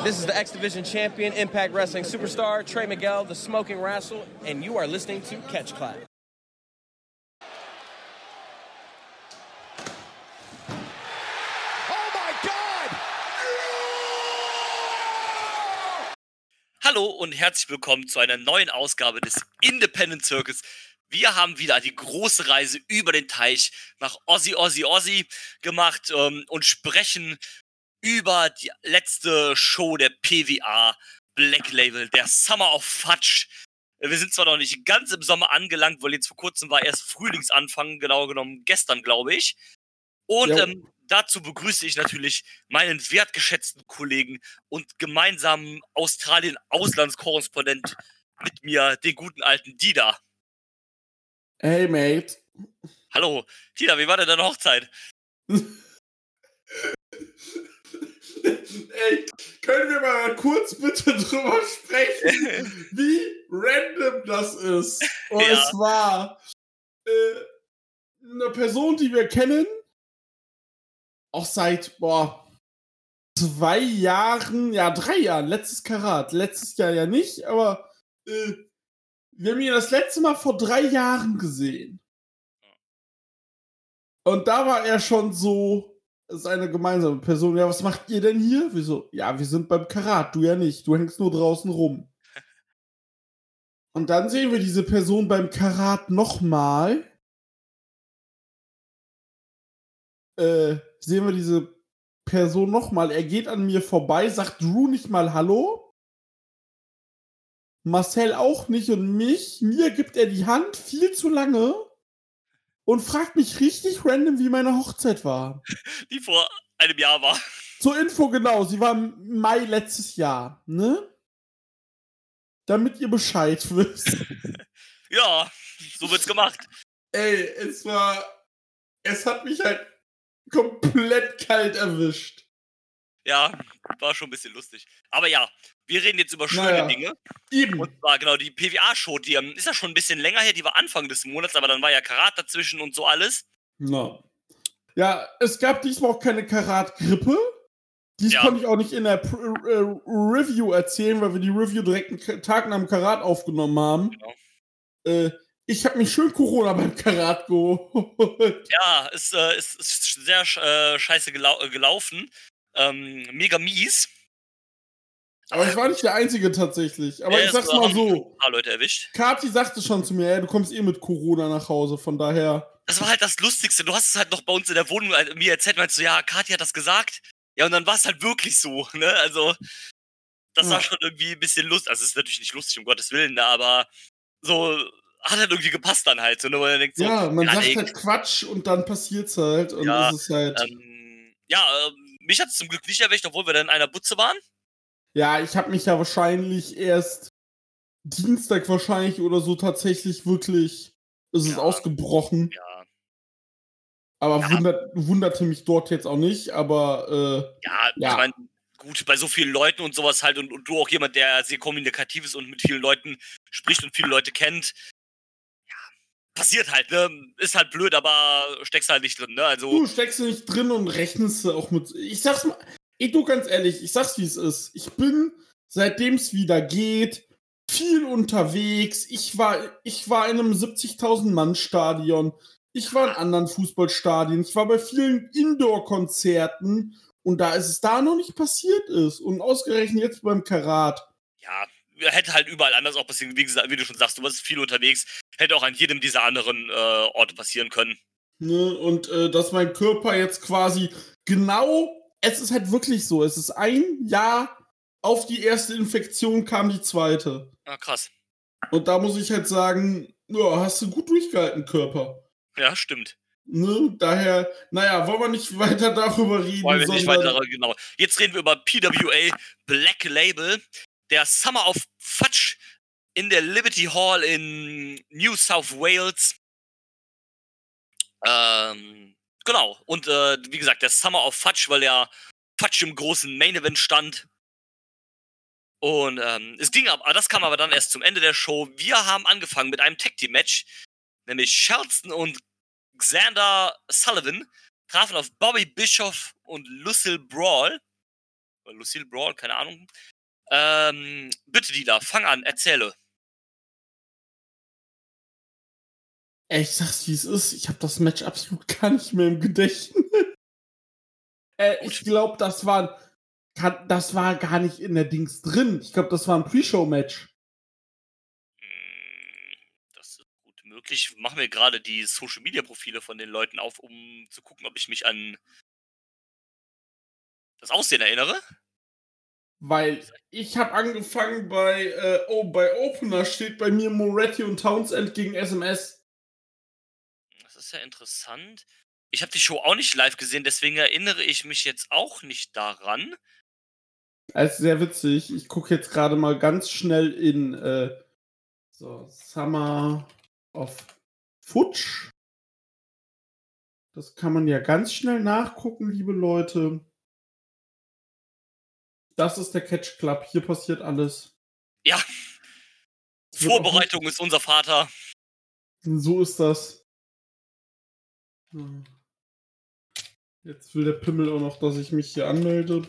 This is the X Division champion, Impact Wrestling superstar, Trey Miguel, the Smoking Rascal, and you are listening to Catch Clap. Oh my God! Hallo und herzlich willkommen zu einer neuen Ausgabe des Independent Circus. Wir haben wieder die große Reise über den Teich nach Aussie gemacht und sprechen über die letzte Show der PWA Black Label, der Summer of Fudge. Wir sind zwar noch nicht ganz im Sommer angelangt, weil jetzt vor kurzem war erst Frühlingsanfang, genau genommen gestern, glaube ich. Und dazu begrüße ich natürlich meinen wertgeschätzten Kollegen und gemeinsamen Australien-Auslandskorrespondent mit mir, den guten alten Dida. Hey, Mate. Hallo, Dida, wie war denn deine Hochzeit? Ey, können wir mal kurz bitte drüber sprechen, wie random das ist? Und Ja. es war eine Person, die wir kennen, auch seit, 2 Jahren, 3 Jahren, letztes Karat. Letztes Jahr ja nicht, aber wir haben ihn das letzte Mal vor 3 Jahren gesehen. Und da war er schon so, das ist eine gemeinsame Person. Ja, was macht ihr denn hier? Wieso? Ja, wir sind beim Karat, du ja nicht. Du hängst nur draußen rum. Und dann sehen wir diese Person beim Karat nochmal. Er geht an mir vorbei, sagt Drew nicht mal Hallo. Marcel auch nicht und mir gibt er die Hand viel zu lange und fragt mich richtig random, wie meine Hochzeit war. Die vor einem Jahr war. Zur Info, genau, sie war im Mai letztes Jahr, ne? Damit ihr Bescheid wisst. Ja, so wird's gemacht. Ey, es hat mich halt komplett kalt erwischt. Ja, war schon ein bisschen lustig. Aber ja, wir reden jetzt über schöne Dinge. Eben. Und zwar genau die PWA-Show, die ist ja schon ein bisschen länger her, die war Anfang des Monats, aber dann war ja Karat dazwischen und so alles. No. Ja, es gab diesmal auch keine Karat-Grippe. Dies konnte ich auch nicht in der Review erzählen, weil wir die Review direkt einen Tag nach dem Karat aufgenommen haben. Genau. Ich habe mich schön Corona beim Karat geholt. Ja, es ist sehr scheiße gelaufen. Mega mies. Aber ich war nicht der Einzige tatsächlich. Aber ich sag's mal haben so. ein paar Leute erwischt. Kathi sagte schon zu mir, du kommst mit Corona nach Hause, von daher. Das war halt das Lustigste. Du hast es halt noch bei uns in der Wohnung mir erzählt, meinst du, ja, Kathi hat das gesagt. Ja, und dann war es halt wirklich so, ne? Also, das war schon irgendwie ein bisschen lustig. Also, es ist natürlich nicht lustig, um Gottes Willen, ne? Aber so hat halt irgendwie gepasst dann halt. So, ne? Weil man denkt so, ja, man sagt halt Quatsch und dann passiert's halt. Und ja, ist es halt. Mich hat es zum Glück nicht erwischt, obwohl wir dann in einer Butze waren. Ja, ich habe mich ja wahrscheinlich erst Dienstag oder so tatsächlich wirklich ist es ausgebrochen. Ja. Aber wunderte mich dort jetzt auch nicht, aber ich meine, gut, bei so vielen Leuten und sowas halt und du auch jemand, der sehr kommunikativ ist und mit vielen Leuten spricht und viele Leute kennt, ja, passiert halt, ne? Ist halt blöd, aber steckst halt nicht drin, ne? Also, du steckst nicht drin und rechnest auch mit. Ich sag's mal, du ganz ehrlich, ich sag's wie es ist. Ich bin, seitdem es wieder geht, viel unterwegs. Ich war in einem 70.000 Mann Stadion. Ich war in anderen Fußballstadien. Ich war bei vielen Indoor-Konzerten. Und da ist es da noch nicht passiert ist. Und ausgerechnet jetzt beim Karat. Ja, hätte halt überall anders auch passieren. Wie gesagt, wie du schon sagst, du warst viel unterwegs. Hätte auch an jedem dieser anderen Orte passieren können. Ne? Und dass mein Körper jetzt quasi genau, es ist halt wirklich so. Es ist ein Jahr auf die erste Infektion kam die zweite. Ah, krass. Und da muss ich halt sagen, ja, hast du gut durchgehalten, Körper. Ja, stimmt. Ne? Daher, wollen wir nicht weiter darüber reden. Genau. Jetzt reden wir über PWA Black Label, der Summer of Fudge in der Liberty Hall in New South Wales. Genau. Und wie gesagt, der Summer of Fudge, weil der Fudge im großen Main Event stand. Und das kam aber dann erst zum Ende der Show. Wir haben angefangen mit einem Tag Team Match, nämlich Shelton und Xander Sullivan trafen auf Bobby Bischoff und Lucille Brawl. Lucille Brawl, keine Ahnung. Bitte, Dieter, fang an, erzähle. Ey, ich sag's, wie es ist. Ich habe das Match absolut gar nicht mehr im Gedächtnis. Ich glaube, das war gar nicht in der Dings drin. Ich glaube, das war ein Pre-Show-Match. Das ist gut möglich. Ich mache mir gerade die Social-Media-Profile von den Leuten auf, um zu gucken, ob ich mich an das Aussehen erinnere. Weil ich habe angefangen bei Opener steht bei mir Moretti und Townsend gegen SMS. Das ist ja interessant. Ich habe die Show auch nicht live gesehen, deswegen erinnere ich mich jetzt auch nicht daran. Das ist sehr witzig. Ich gucke jetzt gerade mal ganz schnell in Summer of Futsch. Das kann man ja ganz schnell nachgucken, liebe Leute. Das ist der Catch Club. Hier passiert alles. Ja. Vorbereitung ist unser Vater. So ist das. Jetzt will der Pimmel auch noch, dass ich mich hier anmelde.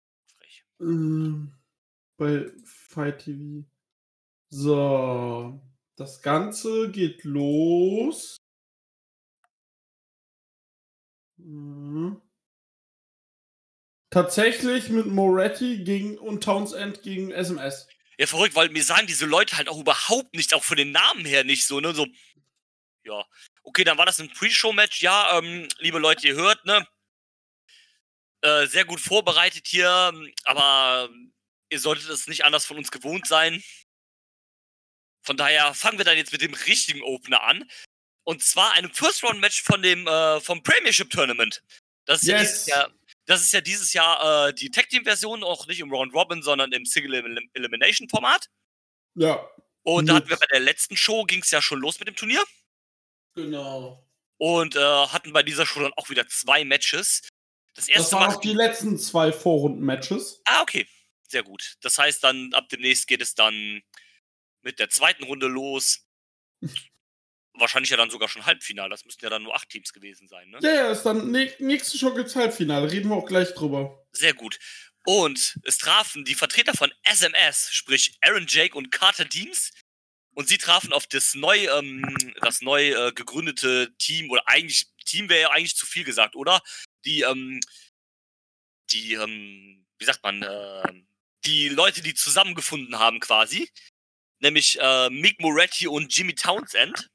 Bei Fight TV. So. Das Ganze geht los. Tatsächlich mit Moretti und Townsend gegen SMS. Ja, verrückt, weil mir sagen diese Leute halt auch überhaupt nicht, auch von den Namen her nicht so, ne? So, ja. Okay, dann war das ein Pre-Show-Match. Ja, liebe Leute, ihr hört, ne? Sehr gut vorbereitet hier, aber ihr solltet es nicht anders von uns gewohnt sein. Von daher fangen wir dann jetzt mit dem richtigen Opener an. Und zwar einem First-Round-Match vom Premiership Tournament. Das ist ja dieses Jahr die Tag-Team-Version, auch nicht im Round-Robin, sondern im Single-Elimination-Format. Ja. Und da hatten wir bei der letzten Show, ging es ja schon los mit dem Turnier. Genau. Und hatten bei dieser Show dann auch wieder 2 Matches. Das waren auch die letzten 2 Vorrunden-Matches. Ah, okay. Sehr gut. Das heißt dann, ab demnächst geht es dann mit der zweiten Runde los. Wahrscheinlich ja dann sogar schon Halbfinale. Das müssten ja dann nur 8 Teams gewesen sein, ne? Ja, ist dann nächste Show gibt's Halbfinale. Reden wir auch gleich drüber. Sehr gut. Und es trafen die Vertreter von SMS, sprich Aaron Jake und Carter Deems. Und sie trafen auf das neu gegründete Team, oder eigentlich, Team wäre ja eigentlich zu viel gesagt, oder? Die Leute, die zusammengefunden haben quasi. Nämlich Mick Moretti und Jimmy Townsend.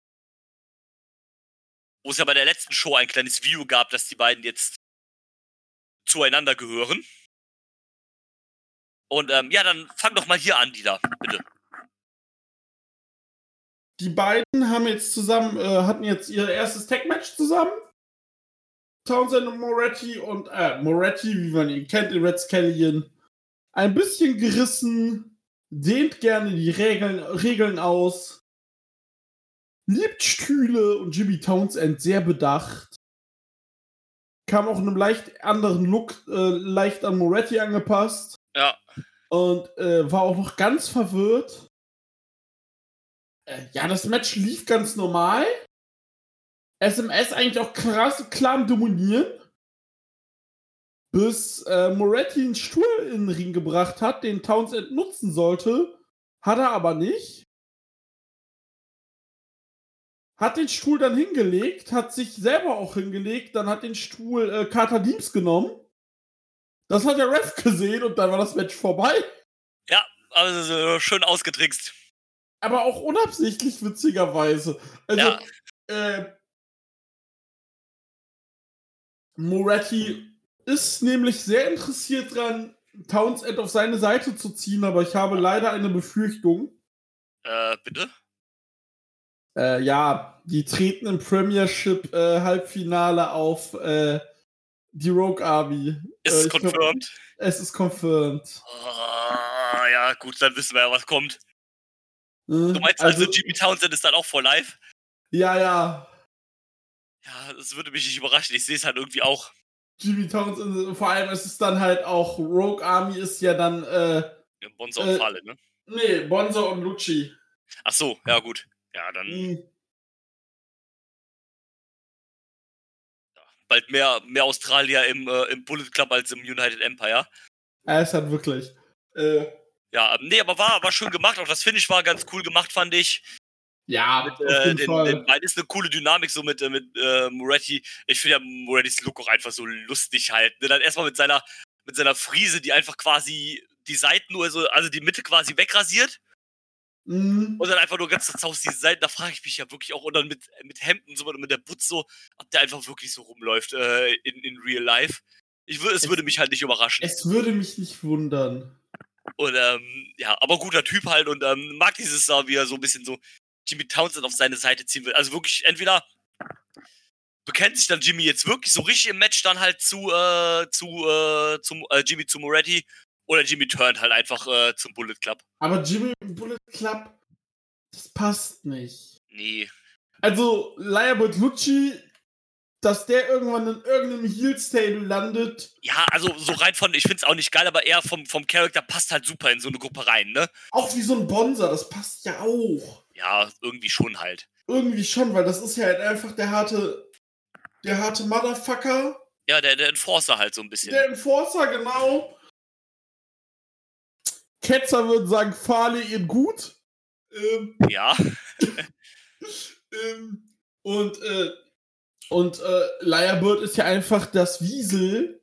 Wo es ja bei der letzten Show ein kleines Video gab, dass die beiden jetzt zueinander gehören. Und ja, dann fang doch mal hier an, Dieter, bitte. Die beiden haben jetzt hatten jetzt ihr erstes Tag-Match zusammen. Townsend und Moretti und Moretti, wie man ihn kennt, in Red Scallion, ein bisschen gerissen, dehnt gerne die Regeln aus, liebt Stühle und Jimmy Townsend sehr bedacht. Kam auch in einem leicht anderen Look, leicht an Moretti angepasst. Ja. Und war auch noch ganz verwirrt. Ja, das Match lief ganz normal. SMS eigentlich auch klar am Dominieren. Bis Moretti einen Stuhl in den Ring gebracht hat, den Townsend nutzen sollte. Hat er aber nicht. Hat den Stuhl dann hingelegt, hat sich selber auch hingelegt, dann hat den Stuhl Carter Deems genommen. Das hat der Ref gesehen und dann war das Match vorbei. Ja, also schön ausgetrickst. Aber auch unabsichtlich, witzigerweise. Also, ja. Moretti ist nämlich sehr interessiert dran, Townsend auf seine Seite zu ziehen, aber ich habe leider eine Befürchtung. Bitte? Ja, die treten im Premiership Halbfinale auf die Rogue Army. Ist es confirmed? Es ist confirmed. Oh, ja, gut, dann wissen wir ja, was kommt. Du meinst also Jimmy Townsend ist dann auch vor live? Ja, ja. Ja, das würde mich nicht überraschen. Ich sehe es halt irgendwie auch. Jimmy Townsend, vor allem ist es dann halt auch, Rogue Army ist ja dann Bonzo und Falle, ne? Nee, Bonzo und Lucci. Ach so, ja gut. Ja, dann. Ja, bald mehr Australier im Bullet Club als im United Empire. Es hat wirklich. Ja, nee, aber war schön gemacht. Auch das Finish war ganz cool gemacht, fand ich. Ja, Mit, auf jeden Fall. den ist eine coole Dynamik so mit Moretti. Ich finde ja Morettis Look auch einfach so lustig halt. Ne? Dann erstmal mit seiner Frise, die einfach quasi die Seiten nur so, also die Mitte quasi wegrasiert. Mhm. Und dann einfach nur ganz zerzaust diese Seiten. Da frage ich mich ja wirklich auch. Und dann mit Hemden so und mit der Butz so, ob der einfach wirklich so rumläuft in Real Life. Es würde mich halt nicht überraschen. Es würde mich nicht wundern. Und ja, aber guter Typ halt und mag dieses da, wie er so ein bisschen so Jimmy Townsend auf seine Seite ziehen will. Also wirklich, entweder bekennt sich dann Jimmy jetzt wirklich so richtig im Match dann halt zu Jimmy zu Moretti oder Jimmy turnt halt einfach zum Bullet Club. Aber Jimmy Bullet Club, das passt nicht. Nee. Also, Laya Bertolucci, dass der irgendwann in irgendeinem Heel-Stable landet. Ja, also so rein von, ich find's auch nicht geil, aber eher vom Charakter passt halt super in so eine Gruppe rein, ne? Auch wie so ein Bonser, das passt ja auch. Ja, irgendwie schon halt. Irgendwie schon, weil das ist ja halt einfach der harte Motherfucker. Ja, der Enforcer halt so ein bisschen. Der Enforcer, genau. Ketzer würden sagen, Farley ihn gut. Ja. Und Laya Bird ist ja einfach das Wiesel,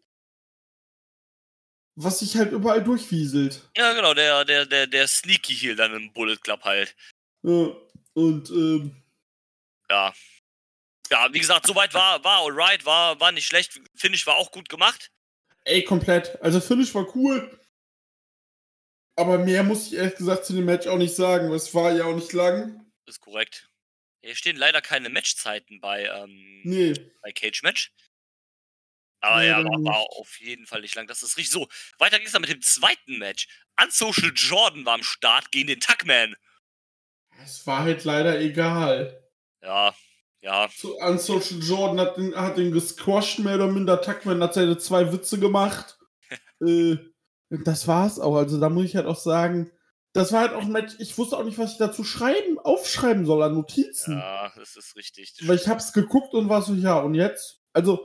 was sich halt überall durchwieselt. Ja, genau, der Sneaky Heel dann im Bullet Club halt. Und ja. Ja, wie gesagt, soweit war alright, war nicht schlecht. Finish war auch gut gemacht. Ey, komplett. Also Finish war cool. Aber mehr muss ich ehrlich gesagt zu dem Match auch nicht sagen. Es war ja auch nicht lang. Das ist korrekt. Hier stehen leider keine Matchzeiten bei Cage Match. Aber ja, war auf jeden Fall nicht lang. Das ist richtig so. Weiter ging es dann mit dem zweiten Match. Unsocial Jordan war am Start gegen den Tuckman. Es war halt leider egal. Ja. So, Unsocial Jordan hat den gesquasht, mehr oder minder. Tuckman hat seine 2 Witze gemacht. Das war's auch. Also da muss ich halt auch sagen, das war halt auch ein Match, ich wusste auch nicht, was ich dazu aufschreiben soll an Notizen. Ja, das ist richtig. Weil ich hab's geguckt und war so, ja, und jetzt? Also,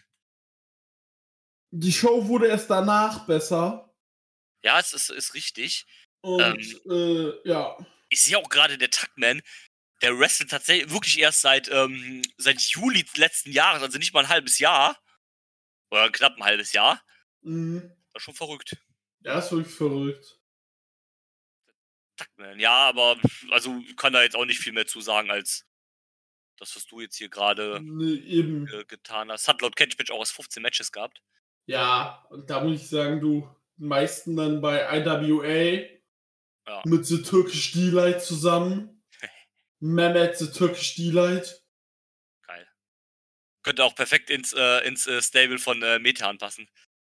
die Show wurde erst danach besser. Ja, es ist richtig. Und, ja. Ich sehe auch gerade der Tuckman, der wrestelt tatsächlich wirklich erst seit Juli letzten Jahres, also nicht mal ein halbes Jahr. Oder knapp ein halbes Jahr. Mhm. War schon verrückt. Ja, ist wirklich verrückt. Tuckman, ja, aber also kann da jetzt auch nicht viel mehr zu sagen, als das, was du jetzt hier gerade getan hast. Hat laut Catch Match auch erst 15 Matches gehabt. Ja, und da muss ich sagen, die meisten dann bei IWA mit The Turkish Delight zusammen. Mehmet The Turkish Delight. Geil. Könnte auch perfekt ins Stable von Metehan passen.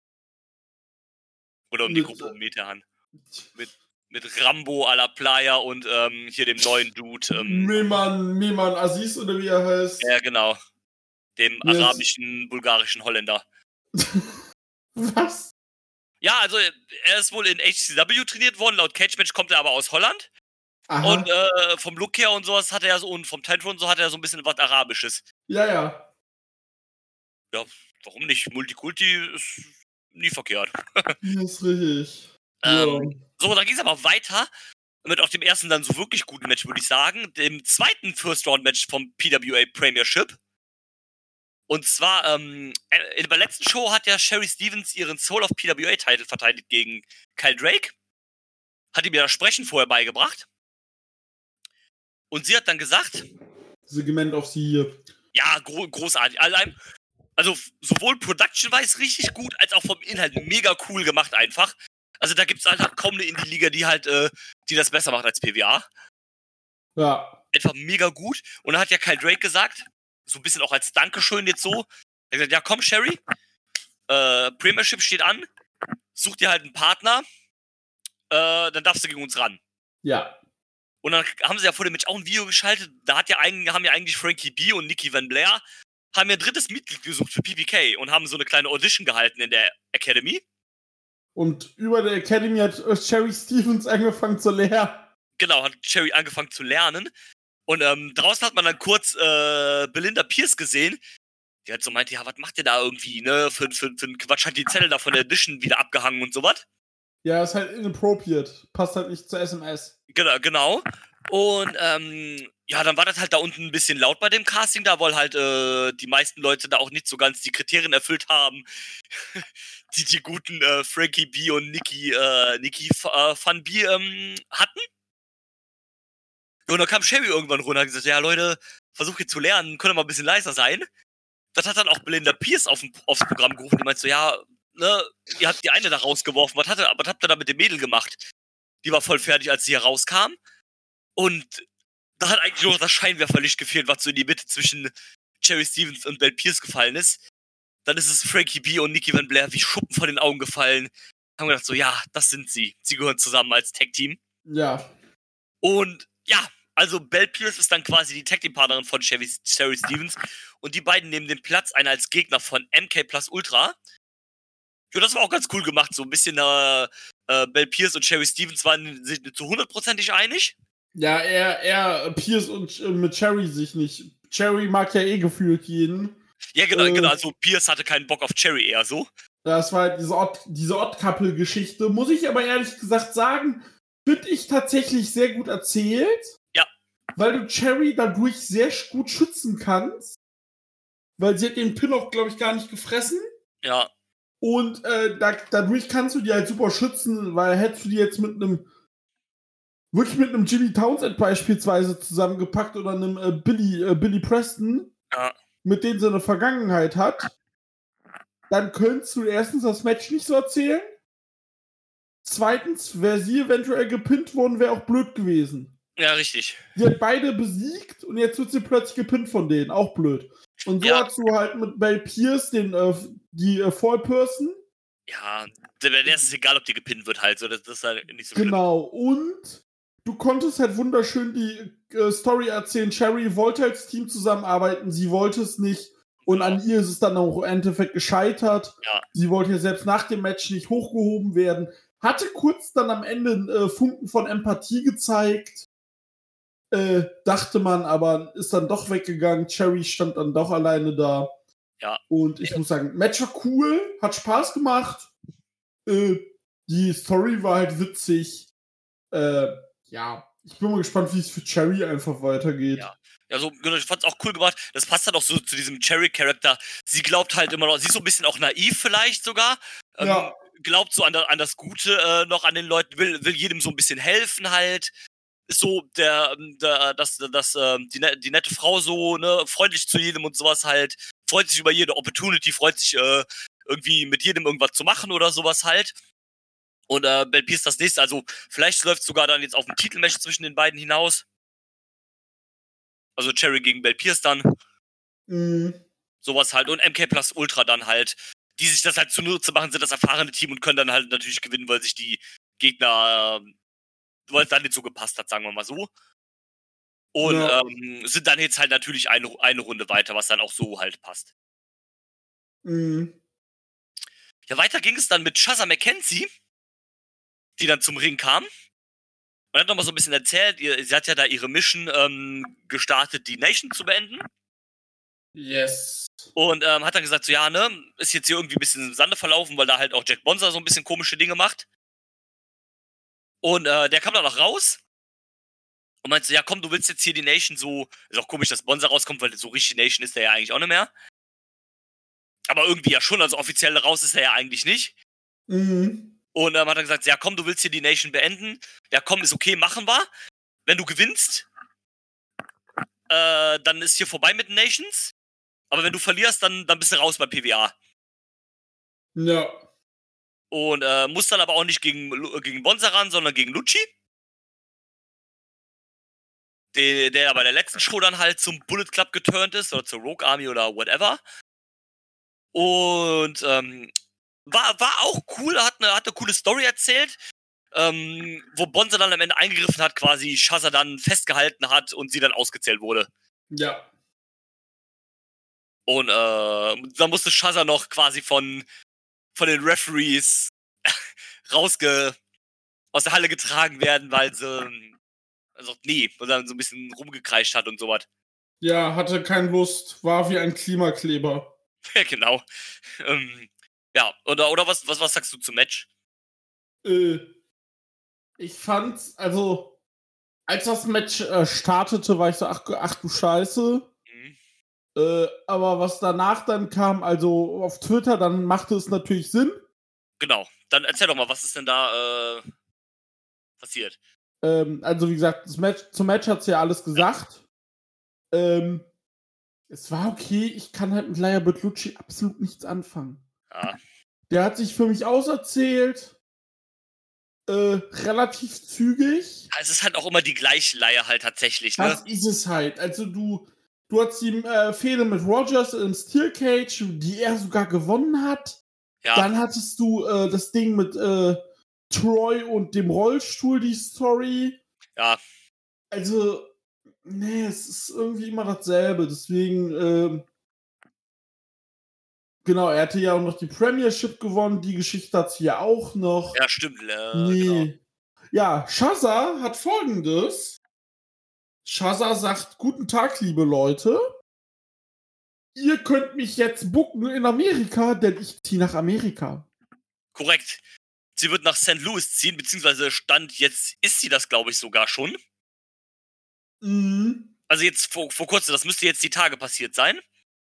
Oder die Gruppe um Metehan. Mit Rambo à la Playa und hier dem neuen Dude. Mehman Aziz oder wie er heißt. Ja, genau. Dem arabischen, bulgarischen Holländer. Was? Ja, also er ist wohl in HCW trainiert worden. Laut Cage Match kommt er aber aus Holland. Aha. Und vom Look her und sowas hat er so, und vom Title und so hat er so ein bisschen was Arabisches. Ja. Ja, warum nicht? Multikulti ist nie verkehrt. Das ist richtig. So, dann ging es aber weiter mit auf dem ersten dann so wirklich guten Match, würde ich sagen. Dem zweiten First-Round-Match vom PWA Premiership. Und zwar, in der letzten Show hat ja Sherry Stevens ihren Soul of PWA-Title verteidigt gegen Kyle Drake. Hat ihm ja das Sprechen vorher beigebracht. Und sie hat dann gesagt... Segment auf sie hier. Ja, großartig. Also sowohl Production-wise richtig gut, als auch vom Inhalt mega cool gemacht einfach. Also da gibt's halt kaum eine Indie-Liga, die halt, die das besser macht als PWA. Ja. Einfach mega gut. Und dann hat ja Kyle Drake gesagt, so ein bisschen auch als Dankeschön jetzt so, er hat gesagt, ja komm Sherry, Premiership steht an, such dir halt einen Partner, dann darfst du gegen uns ran. Ja. Und dann haben sie ja vor dem Match auch ein Video geschaltet, da haben ja eigentlich Frankie B und Nikki Van Blair haben ja ein drittes Mitglied gesucht für PPK und haben so eine kleine Audition gehalten in der Academy. Und über der Academy hat Sherry Stevens angefangen zu lernen. Genau, hat Sherry angefangen zu lernen. Und draußen hat man dann kurz Belinda Pierce gesehen, Die halt so meinte, ja, was macht ihr da irgendwie, ne? Für einen Quatsch hat die Zettel da von der Edition wieder abgehangen und sowas. Ja, ist halt inappropriate. Passt halt nicht zur SMS. Genau. Und ja, dann war das halt da unten ein bisschen laut bei dem Casting da, weil halt die meisten Leute da auch nicht so ganz die Kriterien erfüllt haben, die guten Frankie B und Nikki Van B hatten. Und dann kam Sherry irgendwann runter und hat gesagt, ja Leute, versucht hier zu lernen, könnt ihr mal ein bisschen leiser sein. Das hat dann auch Belinda Pierce aufs Programm gerufen, die meinte so, ja, ne, ihr habt die eine da rausgeworfen, was habt ihr da mit dem Mädel gemacht? Die war voll fertig, als sie hier rauskam. Und da hat eigentlich nur noch das Scheinwerferlicht gefehlt, was so in die Mitte zwischen Cherry Stevens und Belle Pierce gefallen ist. Dann ist es Frankie B und Nikki Van Blair wie Schuppen von den Augen gefallen. Haben gedacht so, ja, das sind sie. Sie gehören zusammen als Tag-Team. Ja. Und ja, also Belle Pierce ist dann quasi die Tag-Team-Partnerin von Cherry Stevens. Und die beiden nehmen den Platz ein als Gegner von MK Plus Ultra. Ja, das war auch ganz cool gemacht. So ein bisschen Belle Pierce und Cherry Stevens waren sich nicht zu 100%ig einig. Ja, er Pierce und mit Cherry sich nicht. Cherry mag ja eh gefühlt jeden. Ja, genau. Also Pierce hatte keinen Bock auf Cherry eher so. Das war halt diese Odd-Couple-Geschichte. Muss ich aber ehrlich gesagt sagen, finde ich tatsächlich sehr gut erzählt. Ja. Weil du Cherry dadurch sehr gut schützen kannst. Weil sie hat den Pin auch, glaube ich, gar nicht gefressen. Ja. Und dadurch kannst du die halt super schützen, weil hättest du die jetzt mit einem Jimmy Townsend beispielsweise zusammengepackt oder einem Billy Preston, Ja. mit denen sie eine Vergangenheit hat, dann könntest du erstens das Match nicht so erzählen. Zweitens, wäre sie eventuell gepinnt worden, wäre auch blöd gewesen. Ja, richtig. Sie hat beide besiegt und jetzt wird sie plötzlich gepinnt von denen. Auch blöd. Und so hast du halt mit Belle Pierce die Fall-Person. Ja, der ist es egal, ob die gepinnt wird halt. So, das ist halt nicht so schlimm. Genau. Und du konntest halt wunderschön die Story erzählen. Cherry wollte als Team zusammenarbeiten, sie wollte es nicht. Und an ihr ist es dann auch im Endeffekt gescheitert. Ja. Sie wollte ja selbst nach dem Match nicht hochgehoben werden. Hatte kurz dann am Ende Funken von Empathie gezeigt. Dachte man, aber ist dann doch weggegangen. Cherry stand dann doch alleine da. Ja. Und ich muss sagen, Match war cool, hat Spaß gemacht. Die Story war halt witzig. Ja, ich bin mal gespannt, wie es für Cherry einfach weitergeht. Ja. Also, ich fand's auch cool gemacht. Das passt halt auch so zu diesem Cherry-Charakter. Sie glaubt halt immer noch, sie ist so ein bisschen auch naiv vielleicht sogar. Ja. Glaubt so an das Gute noch an den Leuten, will jedem so ein bisschen helfen halt. Ist so die nette Frau so, ne, freundlich zu jedem und sowas halt. Freut sich über jede Opportunity, freut sich irgendwie mit jedem irgendwas zu machen oder sowas halt. Und Belle Pierce das nächste, also vielleicht läuft es sogar dann jetzt auf ein Titelmatch zwischen den beiden hinaus. Also Cherry gegen Belle Pierce dann. Sowas halt. Und MK Plus Ultra dann halt. Die sich das halt zunutze machen, sind das erfahrene Team und können dann halt natürlich gewinnen, weil sich die Gegner, weil es dann nicht so gepasst hat, sagen wir mal so. Und sind dann jetzt halt natürlich eine Runde weiter, was dann auch so halt passt. Ja, weiter ging es dann mit Shazza McKenzie, die dann zum Ring kam. Und hat nochmal so ein bisschen erzählt, sie hat ja da ihre Mission gestartet, die Nation zu beenden. Yes. Und hat dann gesagt, so ja, ne, ist jetzt hier irgendwie ein bisschen im Sande verlaufen, weil da halt auch Jack Bonser so ein bisschen komische Dinge macht. Und der kam dann auch raus und meinte so, ja komm, du willst jetzt hier die Nation so, ist auch komisch, dass Bonser rauskommt, weil so richtig Nation ist der ja eigentlich auch nicht mehr. Aber irgendwie ja schon, also offiziell raus ist er ja eigentlich nicht. Und hat er gesagt, ja komm, du willst hier die Nation beenden. Ja komm, ist okay, machen wir. Wenn du gewinnst, dann ist hier vorbei mit den Nations. Aber wenn du verlierst, dann bist du raus bei PWA. Ja. Und musst dann aber auch nicht gegen Bonza ran, sondern gegen Lucci. Der bei der letzten Show dann halt zum Bullet Club geturnt ist oder zur Rogue Army oder whatever. Und war auch cool, hat eine coole Story erzählt, wo Bonza dann am Ende eingegriffen hat, quasi Shazza dann festgehalten hat und sie dann ausgezählt wurde. Ja. Und dann musste Shazza noch quasi von den Referees aus der Halle getragen werden, weil sie weil er so ein bisschen rumgekreischt hat und sowas. Ja, hatte keine Lust, war wie ein Klimakleber. Ja, genau. Ja, oder was sagst du zum Match? Ich fand's, also, als das Match startete, war ich so, ach du Scheiße. Mhm. Aber was danach dann kam, also auf Twitter, dann machte es natürlich Sinn. Genau. Dann erzähl doch mal, was ist denn da passiert? Also wie gesagt, zum Match hat's ja alles gesagt. Es war okay, ich kann halt mit Laia Bertolucci absolut nichts anfangen. Ja. Der hat sich für mich auserzählt, relativ zügig. Es ist halt auch immer die gleiche Leier halt tatsächlich, ne? Das ist es halt. Also du hast die Fehde mit Rogers im Steel Cage, die er sogar gewonnen hat. Ja. Dann hattest du das Ding mit Troy und dem Rollstuhl, die Story. Ja. Also, nee, es ist irgendwie immer dasselbe. Deswegen, genau, er hatte ja auch noch die Premiership gewonnen. Die Geschichte hat sie ja auch noch. Ja, stimmt. Nee. Genau. Ja, Shazza hat Folgendes. Shazza sagt, guten Tag, liebe Leute. Ihr könnt mich jetzt booken in Amerika, denn ich ziehe nach Amerika. Korrekt. Sie wird nach St. Louis ziehen, beziehungsweise Stand jetzt ist sie das, glaube ich, sogar schon. Mhm. Also jetzt vor kurzem, das müsste jetzt die Tage passiert sein.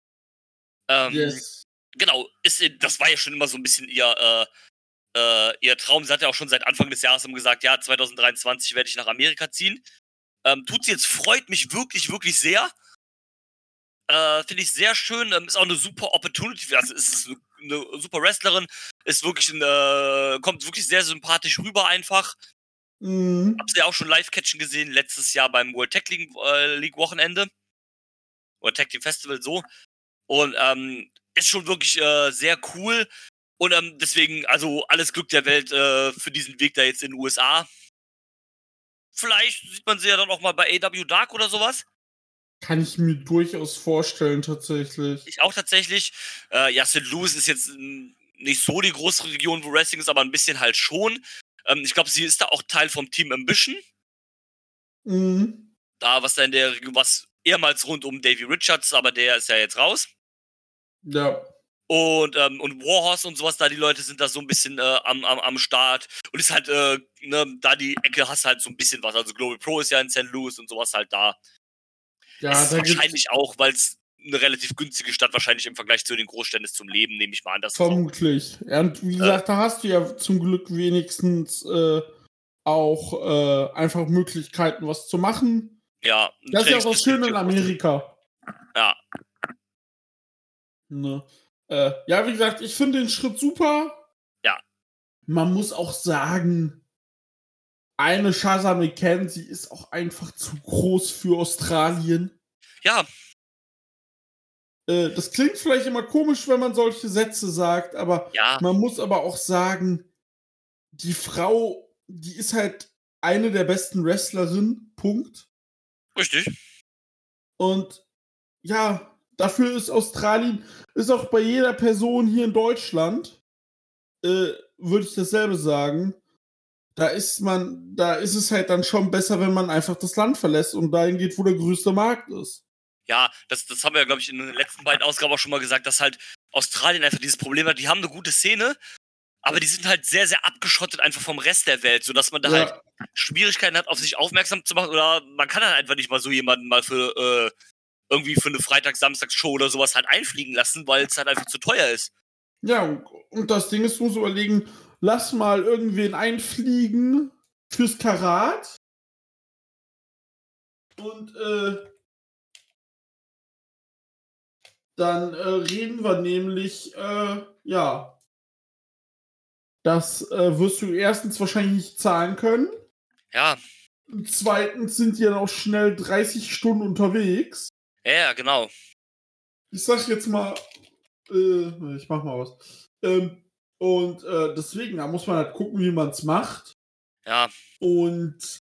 Yes. Genau, das war ja schon immer so ein bisschen ihr Traum. Sie hat ja auch schon seit Anfang des Jahres immer gesagt, ja, 2023 werde ich nach Amerika ziehen. Tut sie jetzt, freut mich wirklich, wirklich sehr. Finde ich sehr schön. Ist auch eine super Opportunity. Also ist eine super Wrestlerin. Ist wirklich kommt wirklich sehr sympathisch rüber einfach. Mhm. Hab sie ja auch schon live-catchen gesehen, letztes Jahr beim World Tag League Wochenende. Oder Tag Team Festival, so. Und ist schon wirklich sehr cool. Und deswegen, also alles Glück der Welt für diesen Weg da jetzt in den USA. Vielleicht sieht man sie ja dann auch mal bei AW Dark oder sowas. Kann ich mir durchaus vorstellen, tatsächlich. Ich auch tatsächlich. Ja, St. Louis ist jetzt nicht so die große Region, wo Wrestling ist, aber ein bisschen halt schon. Ich glaube, sie ist da auch Teil vom Team Ambition. Mhm. Da, was da in der Region, was ehemals rund um Davey Richards, aber der ist ja jetzt raus. Ja. Und Warhorse und sowas, da die Leute sind da so ein bisschen am Start. Und ist halt, da die Ecke hast halt so ein bisschen was. Also Global Pro ist ja in St. Louis und sowas halt da. Ja, es ist da wahrscheinlich auch, weil es eine relativ günstige Stadt wahrscheinlich im Vergleich zu den Großstädten ist zum Leben, nehme ich mal an. vermutlich. Ja, und wie gesagt, da hast du ja zum Glück wenigstens auch einfach Möglichkeiten, was zu machen. Ja. Das ist ja auch das Schöne in Amerika. Ja. Ne? Ja, wie gesagt, ich finde den Schritt super. Ja. Man muss auch sagen, eine Shazza McKenzie ist auch einfach zu groß für Australien. Ja. Das klingt vielleicht immer komisch, wenn man solche Sätze sagt, aber ja. Man muss aber auch sagen, die Frau, die ist halt eine der besten Wrestlerinnen, Punkt. Richtig. Und ja, dafür ist Australien, ist auch bei jeder Person hier in Deutschland, würde ich dasselbe sagen. Da ist es halt dann schon besser, wenn man einfach das Land verlässt und dahin geht, wo der größte Markt ist. Ja, das haben wir ja, glaube ich, in den letzten beiden Ausgaben auch schon mal gesagt, dass halt Australien einfach dieses Problem hat. Die haben eine gute Szene, aber die sind halt sehr, sehr abgeschottet einfach vom Rest der Welt, sodass man da halt Schwierigkeiten hat, auf sich aufmerksam zu machen. Oder man kann halt einfach nicht mal so jemanden mal für irgendwie für eine Freitags-Samstags-Show oder sowas halt einfliegen lassen, weil es halt einfach zu teuer ist. Ja, und das Ding ist, du musst überlegen, lass mal irgendwen einfliegen fürs Karat. Und dann reden wir nämlich, ja, das wirst du erstens wahrscheinlich nicht zahlen können. Ja. Und zweitens sind die dann auch schnell 30 Stunden unterwegs. Ja, genau. Ich sag jetzt mal, ich mach mal was. Und deswegen, da muss man halt gucken, wie man es macht. Ja. Und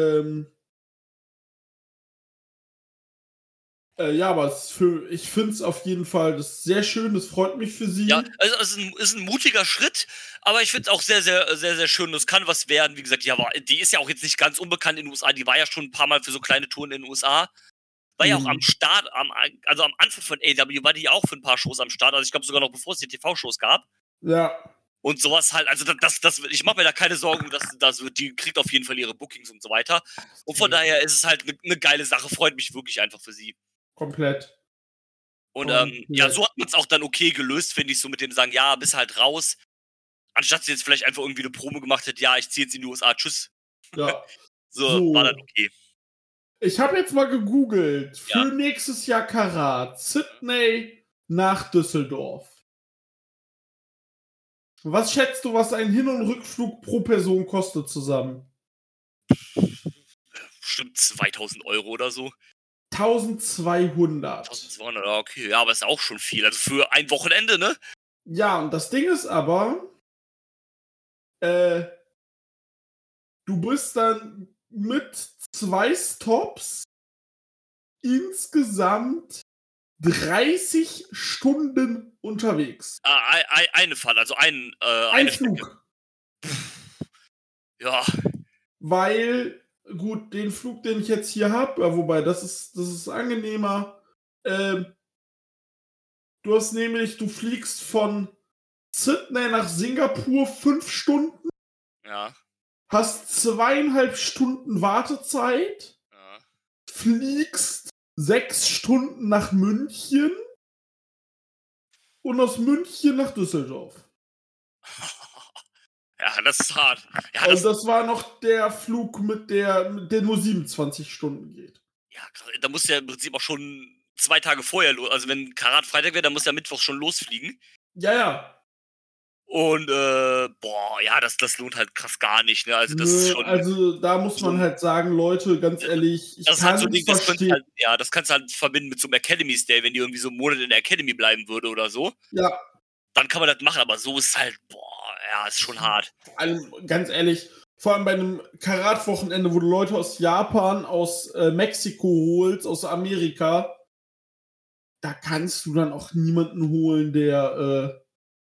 ja, aber ich finde es auf jeden Fall das sehr schön, das freut mich für sie. Ja, also es ist ein mutiger Schritt, aber ich finde es auch sehr, sehr, sehr, sehr schön. Das kann was werden. Wie gesagt, die ist ja auch jetzt nicht ganz unbekannt in den USA. Die war ja schon ein paar Mal für so kleine Touren in den USA. war ja auch am Start, also am Anfang von AEW war die ja auch für ein paar Shows am Start, also ich glaube sogar noch bevor es die TV-Shows gab. Ja. Und sowas halt, also ich mache mir da keine Sorgen, die kriegt auf jeden Fall ihre Bookings und so weiter. Und von daher ist es halt eine geile Sache, freut mich wirklich einfach für sie. Komplett. Und ja, so hat man es auch dann okay gelöst, finde ich, so mit dem sagen, ja, bist halt raus. Anstatt sie jetzt vielleicht einfach irgendwie eine Promo gemacht hätte, ja, ich ziehe jetzt in die USA, tschüss. Ja. so, war dann okay. Ich habe jetzt mal gegoogelt. Für nächstes Jahr Karat. Sydney nach Düsseldorf. Was schätzt du, was ein Hin- und Rückflug pro Person kostet zusammen? Bestimmt 2000 Euro oder so. 1200. 1200, okay. Ja, aber ist auch schon viel. Also für ein Wochenende, ne? Ja, und das Ding ist aber, du bist dann mit 2 Stops insgesamt 30 Stunden unterwegs. Eine Fahrt, also ein Flug. Ja. Weil, gut, den Flug, den ich jetzt hier habe, wobei, das ist angenehmer. Du fliegst von Sydney nach Singapur 5 Stunden. Ja. Hast 2,5 Stunden Wartezeit. Ja. Fliegst 6 Stunden nach München. Und aus München nach Düsseldorf. Ja, das ist hart. Ja, und das war noch der Flug, der nur 27 Stunden geht. Ja, da muss ja im Prinzip auch schon 2 Tage vorher los. Also wenn Karat Freitag wäre, dann muss ja Mittwoch schon losfliegen. Ja. Und, ja, das lohnt halt krass gar nicht, ne? Also das ist schon. Also da muss man halt sagen, Leute, ganz ehrlich, ich kann es verstehen. Das kannst du halt verbinden mit so einem Academy Stay, wenn die irgendwie so einen Monat in der Academy bleiben würde oder so. Ja. Dann kann man das machen, aber so ist halt, ist schon hart. Vor allem, ganz ehrlich, vor allem bei einem Karat-Wochenende, wo du Leute aus Japan, aus Mexiko holst, aus Amerika, da kannst du dann auch niemanden holen, der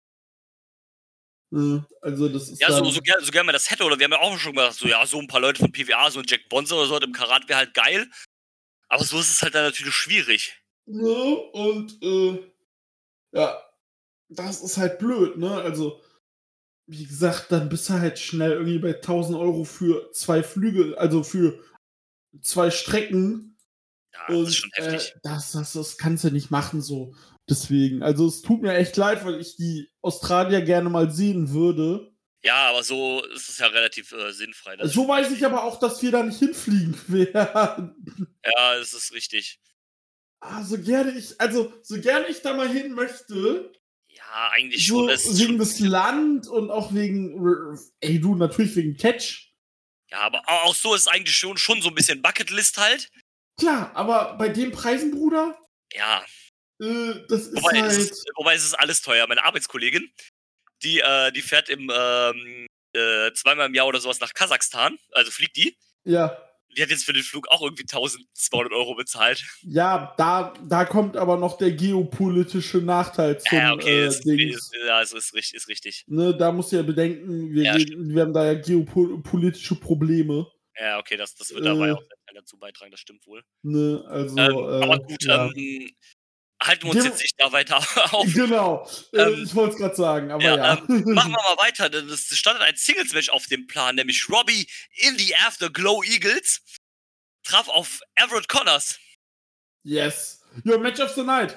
also das ist ja, so gern man das hätte, oder wir haben ja auch schon gesagt, so ein paar Leute von PWA, so ein Jack Bonser oder so im Karat wäre halt geil, aber so ist es halt dann natürlich schwierig. Ja, und ja, das ist halt blöd, ne, also wie gesagt, dann bist du halt schnell irgendwie bei 1000 Euro für 2 Flüge, also für 2 Strecken. Ja, das ist schon heftig. Das kannst du nicht machen so. Deswegen, also es tut mir echt leid, weil ich die Australier gerne mal sehen würde. Ja, aber so ist es ja relativ sinnfrei. So weiß ich aber auch, dass wir da nicht hinfliegen werden. Ja, das ist richtig. So gerne ich da mal hin möchte. Ja, eigentlich so, schon. Wegen des Land und auch natürlich wegen Catch. Ja, aber auch so ist eigentlich schon so ein bisschen Bucketlist halt. Klar, aber bei den Preisen, Bruder? Ja. Das ist wobei es ist alles teuer. Meine Arbeitskollegin, die fährt zweimal im Jahr oder sowas nach Kasachstan, also fliegt die. Ja. Die hat jetzt für den Flug auch irgendwie 1200 Euro bezahlt. Ja, da kommt aber noch der geopolitische Nachteil zum Dings. Es ist richtig. Ne, da musst du ja bedenken, wir haben da ja geopolitische Probleme. Ja, okay, das wird dabei auch dazu beitragen, das stimmt wohl. Ne, also, aber gut, halten wir uns jetzt nicht da weiter auf. Genau, ich wollte es gerade sagen, aber ja. Machen wir mal weiter, denn es stand ein Singles-Match auf dem Plan, nämlich Robbie in the Afterglow Eagles traf auf Everett Connors. Yes. Your Match of the Night.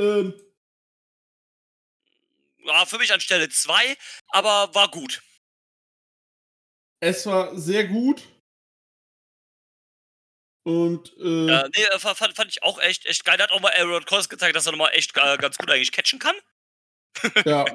Ja, für mich an Stelle 2, aber war gut. Es war sehr gut. Und, fand ich auch echt geil. Der hat auch mal Everett Connors gezeigt, dass er nochmal echt ganz gut eigentlich catchen kann. Ja.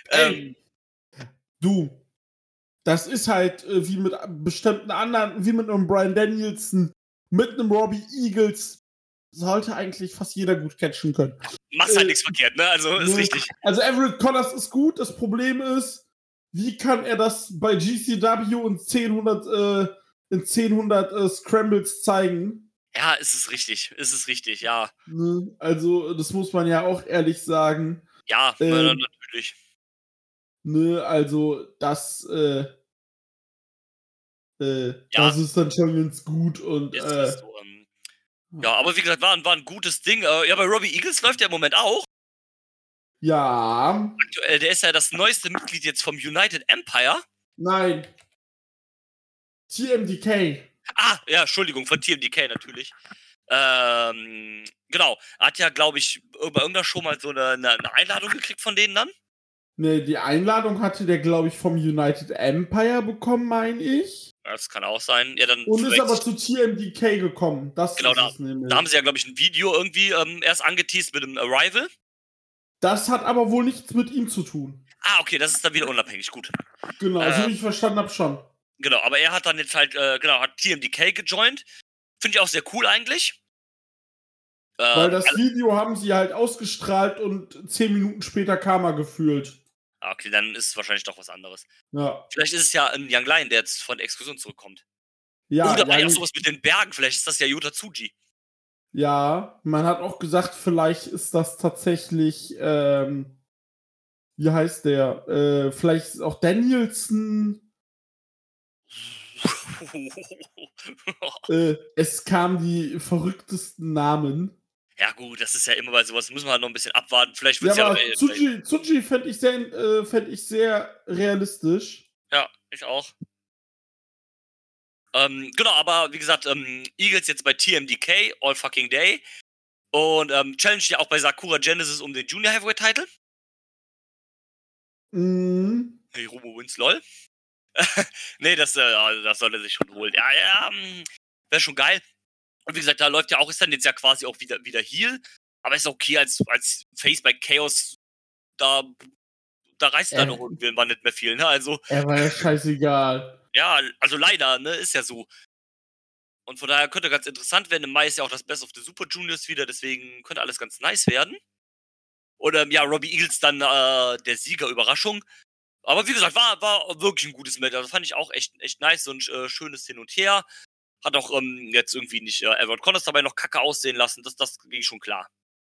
Du, das ist halt wie mit bestimmten anderen, wie mit einem Bryan Danielson, mit einem Robbie Eagles, sollte eigentlich fast jeder gut catchen können. Machst halt nichts verkehrt, ne? Also ist richtig. Also Everett Connors ist gut, das Problem ist, wie kann er das bei GCW in 1000 Scrambles zeigen? Ja, ist es richtig, ja. Ne? Also, das muss man ja auch ehrlich sagen. Ja, natürlich. Ne, also, das ist dann schon ganz gut und ist so, Ja, aber wie gesagt, war ein gutes Ding. Ja, bei Robbie Eagles läuft ja im Moment auch. Ja. Aktuell, der ist ja das neueste Mitglied jetzt vom United Empire. Nein. TMDK. Ja, Entschuldigung, von TMDK natürlich. Genau. Er hat ja, glaube ich, bei irgendeiner Show mal so eine Einladung gekriegt von denen dann. Ne, die Einladung hatte der, glaube ich, vom United Empire bekommen, meine ich. Das kann auch sein. Ja, dann Und ist aber zu TMDK gekommen. Das genau, ist es nämlich. Da haben sie ja, glaube ich, ein Video irgendwie erst angeteased mit dem Arrival. Das hat aber wohl nichts mit ihm zu tun. Okay, das ist dann wieder unabhängig, gut. Genau, so wie ich verstanden habe schon. Genau, aber er hat dann jetzt halt, hat TMDK gejoint. Finde ich auch sehr cool eigentlich. Weil das Video haben sie halt ausgestrahlt und 10 Minuten später kam er gefühlt. Okay, dann ist es wahrscheinlich doch was anderes. Ja. Vielleicht ist es ja ein Young Lion, der jetzt von der Exkursion zurückkommt. Ja, Oder war ja auch sowas mit den Bergen. Vielleicht ist das ja Yuta Tsuji. Ja, man hat auch gesagt, vielleicht ist das tatsächlich, wie heißt der? Vielleicht ist auch Danielson. Es kamen die verrücktesten Namen. Ja gut, das ist ja immer bei sowas, müssen wir halt noch ein bisschen abwarten. Vielleicht wird Ja, es aber Tsuji fände ich sehr realistisch. Ja, ich auch. Genau, aber wie gesagt, Eagles jetzt bei TMDK, all fucking day. Und challenge ja auch bei Sakura Genesis um den Junior Heavyweight Title. Hiromu wins, lol. Nee, das soll er sich schon holen. Ja, wäre schon geil. Und wie gesagt, da läuft ja auch, ist dann jetzt ja quasi auch wieder Heel. Aber ist okay, als Face bei Chaos, da reißt da noch irgendwann nicht mehr viel, ne? Also. Er war ja scheißegal. Ja, also leider, ne, ist ja so. Und von daher könnte ganz interessant werden. Im Mai ist ja auch das Best of the Super Juniors wieder, deswegen könnte alles ganz nice werden. Und ja, Robbie Eagles dann der Sieger, Überraschung. Aber wie gesagt, war wirklich ein gutes Match. Also fand ich auch echt nice, so ein schönes Hin und Her. Hat auch jetzt irgendwie nicht Everett Connors dabei noch kacke aussehen lassen. Das ging schon klar.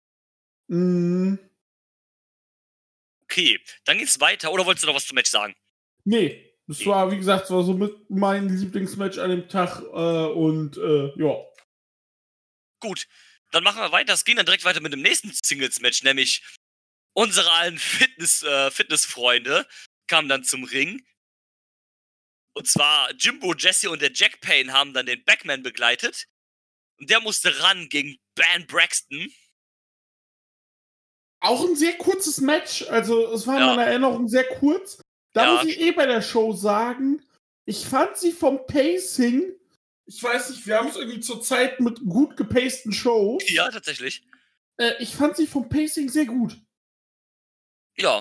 Okay, dann geht's weiter. Oder wolltest du noch was zum Match sagen? Nee. Das war, wie gesagt, so mit mein Lieblingsmatch an dem Tag ja. Gut, dann machen wir weiter. Es ging dann direkt weiter mit dem nächsten Singles-Match, nämlich unsere alten Fitnessfreunde kamen dann zum Ring. Und zwar Jimbo, Jesse und der Jack Payne haben dann den Backman begleitet. Und der musste ran gegen Ben Braxton. Auch ein sehr kurzes Match. Also es war in meiner Erinnerung sehr kurz. Da muss ich bei der Show sagen, ich fand sie vom Pacing, ich weiß nicht, wir haben es irgendwie zur Zeit mit gut gepaceden Shows. Ja, tatsächlich. Ich fand sie vom Pacing sehr gut. Ja,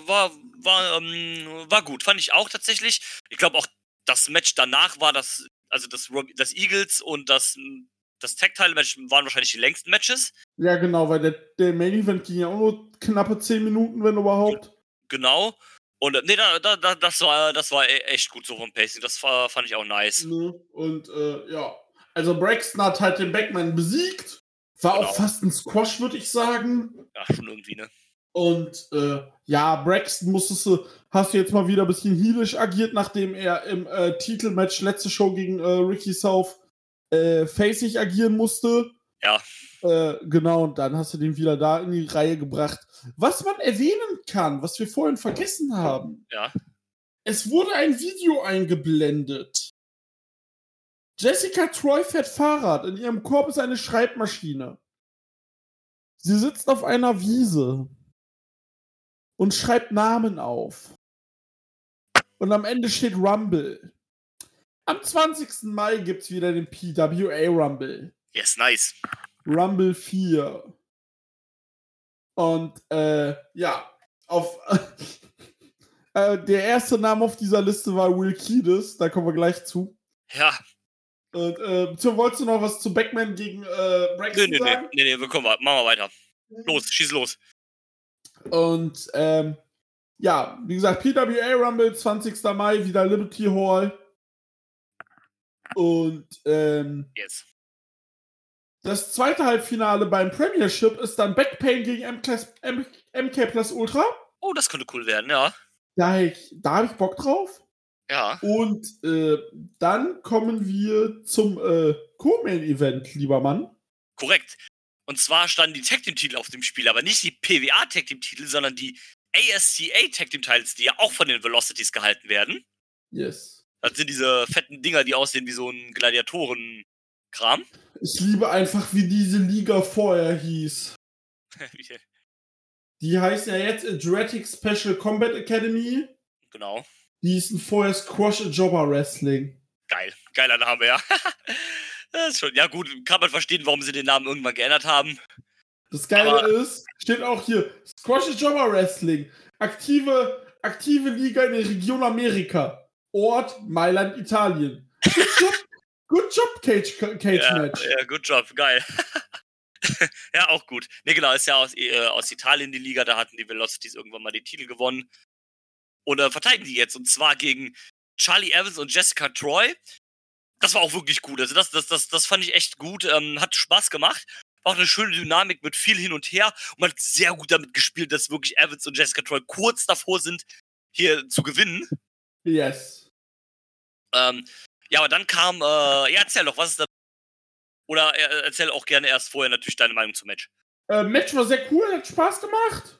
war gut. Fand ich auch tatsächlich. Ich glaube auch, das Match danach war das Eagles und das Tag-Title-Match waren wahrscheinlich die längsten Matches. Ja, genau, weil der Main-Event ging ja auch nur knappe 10 Minuten, wenn überhaupt. Genau. Und nee, das war echt gut so vom Pacing. Das fand ich auch nice. Und ja, also Braxton hat halt den Backman besiegt. War auch fast ein Squash, würde ich sagen. Ja, schon irgendwie, ne? Und ja, Braxton hast du jetzt mal wieder ein bisschen heelisch agiert, nachdem er im Titelmatch letzte Show gegen Ricky South faceig agieren musste. Ja. Genau, und dann hast du den wieder da in die Reihe gebracht. Was man erwähnen kann, was wir vorhin vergessen haben. Ja. Es wurde ein Video eingeblendet. Jessica Troy fährt Fahrrad. In ihrem Korb ist eine Schreibmaschine. Sie sitzt auf einer Wiese und schreibt Namen auf. Und am Ende steht Rumble. Am 20. Mai gibt's wieder den PWA Rumble. Yes, nice. Rumble 4. Und ja, der erste Name auf dieser Liste war Will Kiedis, da kommen wir gleich zu. Ja. Und wolltest du noch was zu Backman gegen Braxton sagen? Nee, machen wir weiter. Los, schieß los. Und ja, wie gesagt, PWA Rumble, 20. Mai, wieder Liberty Hall. Und yes. Das zweite Halbfinale beim Premiership ist dann Backpain gegen MK Plus Ultra. Oh, das könnte cool werden, ja. Da hab ich Bock drauf. Ja. Und dann kommen wir zum Co-Main-Event, lieber Mann. Korrekt. Und zwar standen die Tag Team Titel auf dem Spiel, aber nicht die PWA Tag Team Titel, sondern die ASCA Tag Team Titles, die ja auch von den Velocities gehalten werden. Yes. Das sind diese fetten Dinger, die aussehen wie so ein Gladiatoren-Kram. Ich liebe einfach, wie diese Liga vorher hieß. Die heißt ja jetzt Adretic Special Combat Academy. Genau. Die hießen vorher Squash Jobber Wrestling. Geil. Geiler Name, ja. Das ist schon, ja gut, kann man verstehen, warum sie den Namen irgendwann geändert haben. Das Geile ist, steht auch hier, Squash Jobber Wrestling. Aktive Liga in der Region Amerika. Ort Mailand, Italien. Good job, Cage Match. Ja, good job, geil. Ja, auch gut. Ne, genau, ist ja aus Italien die Liga, da hatten die Velocities irgendwann mal die Titel gewonnen. Und verteidigen die jetzt, und zwar gegen Charlie Evans und Jessica Troy. Das war auch wirklich gut. Also das fand ich echt gut. Hat Spaß gemacht. War auch eine schöne Dynamik mit viel hin und her. Und man hat sehr gut damit gespielt, dass wirklich Evans und Jessica Troy kurz davor sind, hier zu gewinnen. Yes. Ja, aber dann kam, ja, erzähl doch, was ist da? Oder erzähl auch gerne erst vorher natürlich deine Meinung zum Match. Match war sehr cool, hat Spaß gemacht.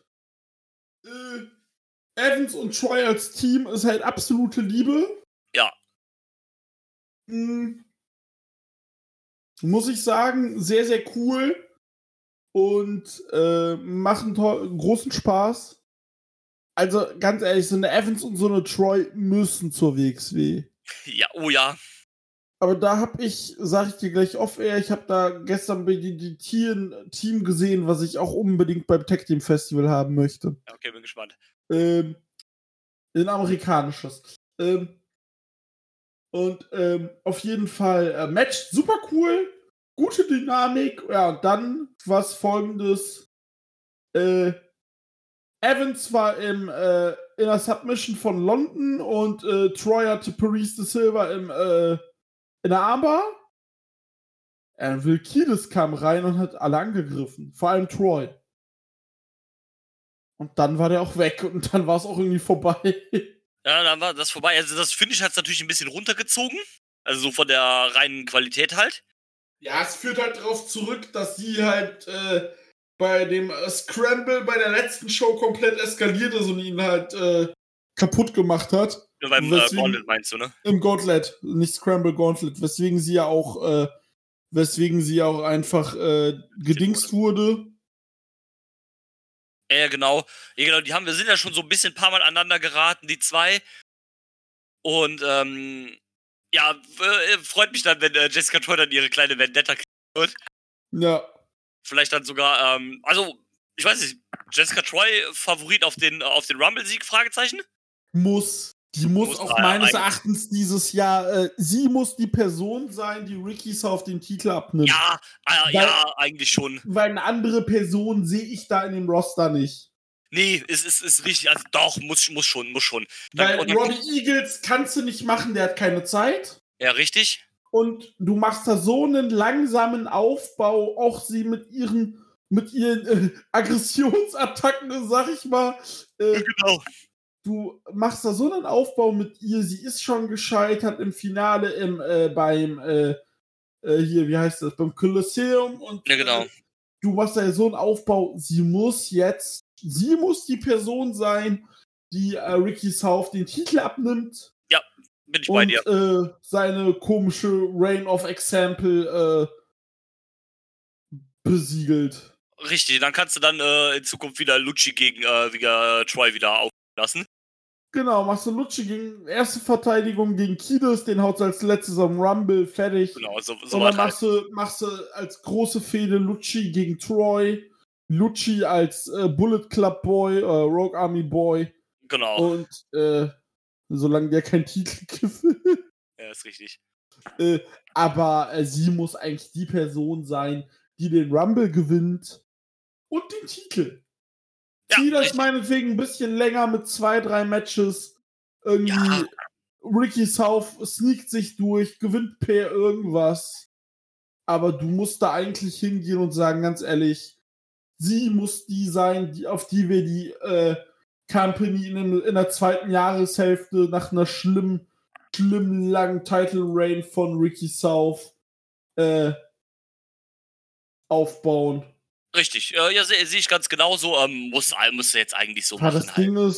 Evans und Troy als Team ist halt absolute Liebe. Ja. Muss ich sagen, sehr, sehr cool. Und machen großen Spaß. Also, ganz ehrlich, so eine Evans und so eine Troy müssen zur WXW. Ja, oh ja. Aber da habe ich, sag ich dir gleich off-air, ich habe da gestern bei die Team gesehen, was ich auch unbedingt beim Tag Team Festival haben möchte. Okay, bin gespannt. Ein amerikanisches. Und auf jeden Fall Match super cool, gute Dynamik. Ja, und dann was Folgendes. Evans war in der Submission von London und Troy hatte Paris de Silva in der Armbar. Will Kiedis kam rein und hat alle angegriffen. Vor allem Troy. Und dann war der auch weg und dann war es auch irgendwie vorbei. Ja, dann war das vorbei. Also das Finish hat es natürlich ein bisschen runtergezogen. Also so von der reinen Qualität halt. Ja, es führt halt darauf zurück, dass sie halt bei dem Scramble bei der letzten Show komplett eskaliert ist und ihn halt kaputt gemacht hat. Ja, beim Gauntlet meinst du, ne? Im Gauntlet, nicht Scramble, Gauntlet, weswegen sie ja auch einfach gedingst wurde. Ja, genau. Ja, genau, wir sind ja schon so ein paar Mal aneinander geraten, die zwei. Und, ja, freut mich dann, wenn Jessica Troy dann ihre kleine Vendetta kriegen wird. Ja. Vielleicht dann sogar, also, ich weiß nicht, Jessica Troy Favorit auf den Rumble-Sieg, Fragezeichen? Die muss auch meines Erachtens dieses Jahr, sie muss die Person sein, die Ricky South den Titel abnimmt. Ja, ja, eigentlich schon. Weil eine andere Person sehe ich da in dem Roster nicht. Nee, ist richtig, also doch, muss schon. Weil Robbie Eagles kannst du nicht machen, der hat keine Zeit. Ja, richtig. Und du machst da so einen langsamen Aufbau, auch sie mit ihren Aggressionsattacken, sag ich mal. Genau. Du machst da so einen Aufbau mit ihr, sie ist schon gescheitert im Finale beim hier, wie heißt das, beim Kolosseum und ja, genau. Du machst da so einen Aufbau, sie muss die Person sein, die Ricky South den Titel abnimmt. Ja, bin ich bei dir. Und seine komische Reign of Example besiegelt. Richtig, dann kannst du dann in Zukunft wieder Lucci gegen Troy wieder auflassen. Genau, machst du Lucci gegen erste Verteidigung gegen Kiedis, den haut als letztes am Rumble, fertig. Genau, so und dann machst du als große Fehde Lucci gegen Troy, Lucci als Bullet Club Boy, Rogue Army Boy. Genau. Und solange der keinen Titel gewinnt. Ja, ist richtig. Aber sie muss eigentlich die Person sein, die den Rumble gewinnt und den Titel. Ja, Zieh das meinetwegen ein bisschen länger mit 2-3 Matches. Irgendwie ja. Ricky South sneakt sich durch, gewinnt per irgendwas. Aber du musst da eigentlich hingehen und sagen, ganz ehrlich, sie muss die sein, auf die wir die Company in der zweiten Jahreshälfte nach einer schlimm langen Title Reign von Ricky South aufbauen. Richtig, ja, sehe ich ganz genauso. Muss jetzt eigentlich so Aber machen.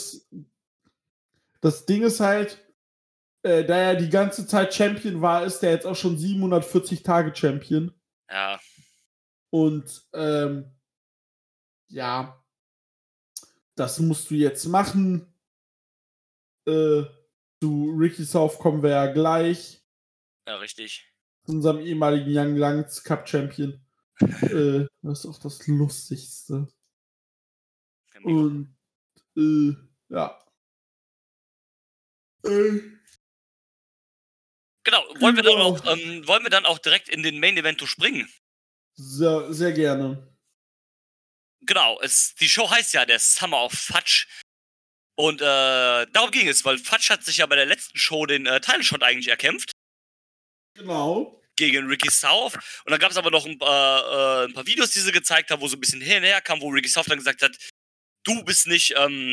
das Ding ist halt, da er die ganze Zeit Champion war, ist er jetzt auch schon 740 Tage Champion. Ja. Und ja, das musst du jetzt machen. Zu Ricky South kommen wir ja gleich. Ja, richtig. Zu unserem ehemaligen Young Langs Cup Champion. Das ist auch das Lustigste. Und ja. Genau, wollen wir dann auch direkt in den Main Event springen? Sehr, sehr gerne. Genau, die Show heißt ja der Summer of Fudge. Und darum ging es, weil Fudge hat sich ja bei der letzten Show den Title Shot eigentlich erkämpft. Genau. Gegen Ricky South. Und dann gab es aber noch ein paar Videos, die sie gezeigt haben, wo so ein bisschen hin und her kam, wo Ricky South dann gesagt hat, du bist nicht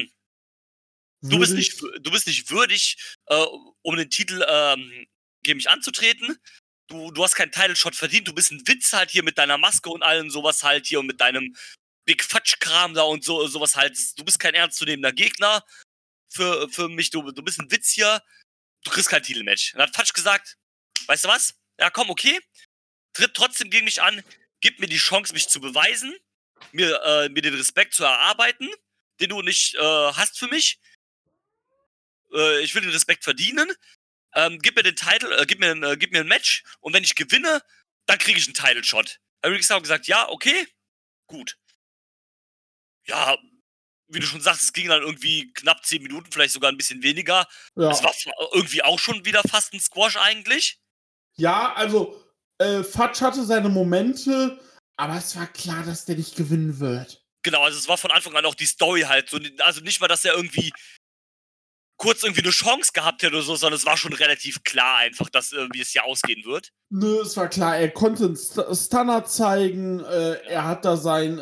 würdig, um den Titel gegen mich anzutreten. Du hast keinen Title Shot verdient, du bist ein Witz halt hier mit deiner Maske und allem sowas halt hier und mit deinem Big Fudge-Kram da und sowas halt. Du bist kein ernstzunehmender Gegner für mich, du bist ein Witz hier, du kriegst kein Titelmatch. Dann hat Fudge gesagt, weißt du was? Ja, komm, okay. Tritt trotzdem gegen mich an, gib mir die Chance, mich zu beweisen, mir den Respekt zu erarbeiten, den du nicht hast für mich. Ich will den Respekt verdienen. Gib mir den Title, gib mir ein Match und wenn ich gewinne, dann kriege ich einen Title-Shot. Da habe ich gesagt, ja, okay, gut. Ja, wie du schon sagst, es ging dann irgendwie knapp 10 Minuten, vielleicht sogar ein bisschen weniger. Ja. Es war irgendwie auch schon wieder fast ein Squash eigentlich. Ja, also Fudge hatte seine Momente, aber es war klar, dass der nicht gewinnen wird. Genau, also es war von Anfang an auch die Story halt. So, also nicht mal, dass er irgendwie kurz irgendwie eine Chance gehabt hätte oder so, sondern es war schon relativ klar einfach, dass wie es hier ausgehen wird. Nö, es war klar, er konnte einen Stunner zeigen, er hat da sein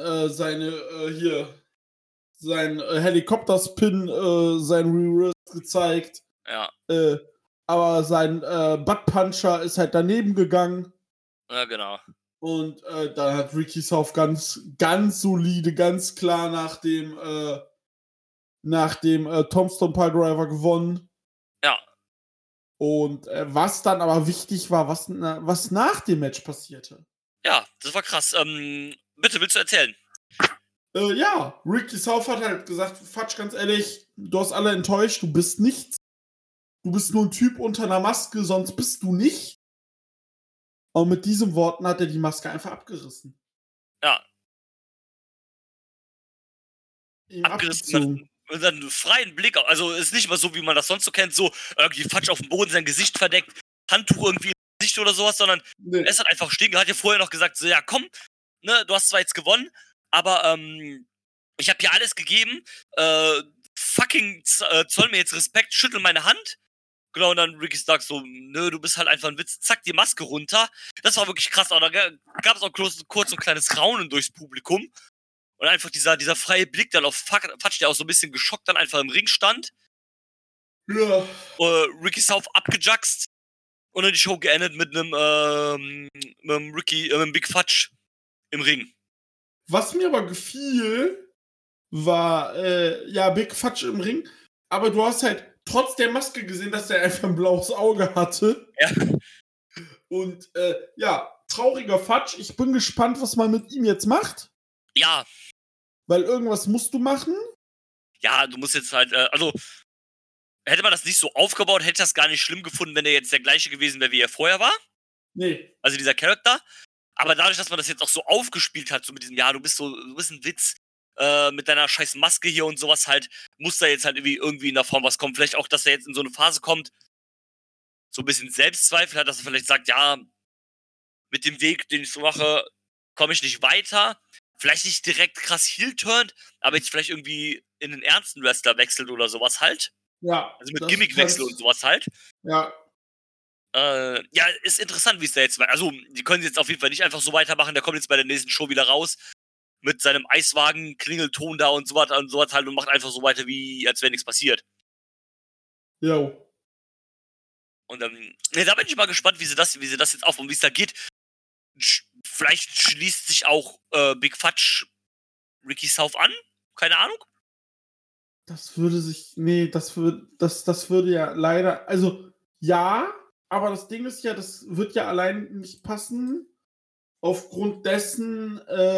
Helikopterspin, sein Reverse gezeigt. Ja. Aber sein Buttpuncher ist halt daneben gegangen. Ja, genau. Und dann hat Ricky South ganz solide, ganz klar nach dem Tombstone Piledriver gewonnen. Ja. Und was dann aber wichtig war, was nach dem Match passierte. Ja, das war krass. Bitte, willst du erzählen? Ja, Ricky South hat halt gesagt, Fudge, ganz ehrlich, du hast alle enttäuscht, du bist nichts. Du bist nur ein Typ unter einer Maske, sonst bist du nicht. Und mit diesen Worten hat er die Maske einfach abgerissen. Ja. Ihm abgerissen. Und dann einen freien Blick, also ist nicht mal so, wie man das sonst so kennt, so irgendwie Fudge auf dem Boden, sein Gesicht verdeckt, Handtuch irgendwie im Gesicht oder sowas, sondern er ist halt einfach stehen, hat ja vorher noch gesagt, so, ja komm, ne, du hast zwar jetzt gewonnen, aber ich habe hier alles gegeben, zoll mir jetzt Respekt, schüttel meine Hand. Genau, und dann Ricky sagt so, nö, du bist halt einfach ein Witz, zack, die Maske runter. Das war wirklich krass, aber da gab es auch kurz so ein kleines Raunen durchs Publikum. Und einfach dieser freie Blick dann auf Fudge, der auch so ein bisschen geschockt dann einfach im Ring stand. Ja. Ricky South abgejuckst. Und dann die Show geendet mit einem Big Fudge im Ring. Was mir aber gefiel, war, Big Fudge im Ring. Aber du hast halt trotz der Maske gesehen, dass er einfach ein blaues Auge hatte. Ja. Und trauriger Fudge. Ich bin gespannt, was man mit ihm jetzt macht. Ja. Weil irgendwas musst du machen. Ja, du musst jetzt halt, also hätte man das nicht so aufgebaut, hätte ich das gar nicht schlimm gefunden, wenn er jetzt der gleiche gewesen wäre, wie er vorher war. Nee. Also dieser Charakter. Aber dadurch, dass man das jetzt auch so aufgespielt hat, so mit diesem, ja, du bist ein Witz, mit deiner scheiß Maske hier und sowas halt, muss da jetzt halt irgendwie in der Form was kommen. Vielleicht auch, dass er jetzt in so eine Phase kommt, so ein bisschen Selbstzweifel hat, dass er vielleicht sagt, ja, mit dem Weg, den ich so mache, komme ich nicht weiter. Vielleicht nicht direkt krass heel-turned, aber jetzt vielleicht irgendwie in einen ernsten Wrestler wechselt oder sowas halt. Ja. Also mit Gimmickwechsel und sowas halt. Ja. Ja, ist interessant, wie es da jetzt weiter. Also, die können jetzt auf jeden Fall nicht einfach so weitermachen. Der kommt jetzt bei der nächsten Show wieder raus mit seinem Eiswagen, Klingelton da und so was halt und macht einfach so weiter, wie als wäre nichts passiert. Jo. Und da bin ich mal gespannt, wie sie das jetzt aufbauen, wie es da geht. Vielleicht schließt sich auch Big Fudge Ricky South an? Keine Ahnung. Das würde sich. Nee, das würde ja leider. Also, ja, aber das Ding ist ja, das wird ja allein nicht passen. Aufgrund dessen,